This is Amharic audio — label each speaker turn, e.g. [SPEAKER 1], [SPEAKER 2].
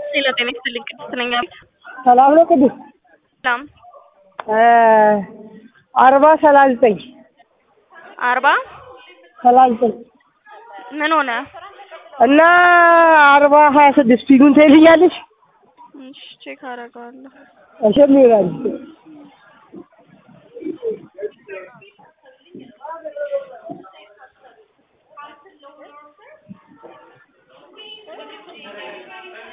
[SPEAKER 1] ሌላ ጤና ይስጥልኝ ቅድስት ነኝ።
[SPEAKER 2] ሰላም ነው ቅድስት?
[SPEAKER 1] ሰላም
[SPEAKER 2] 4039 39
[SPEAKER 1] ምን ሆነ?
[SPEAKER 2] እና 26 ፊቱን ትይልኛለሽ?
[SPEAKER 1] እሺ ቼክ አደርጋለሁ።
[SPEAKER 2] እሺ ምን ይላል?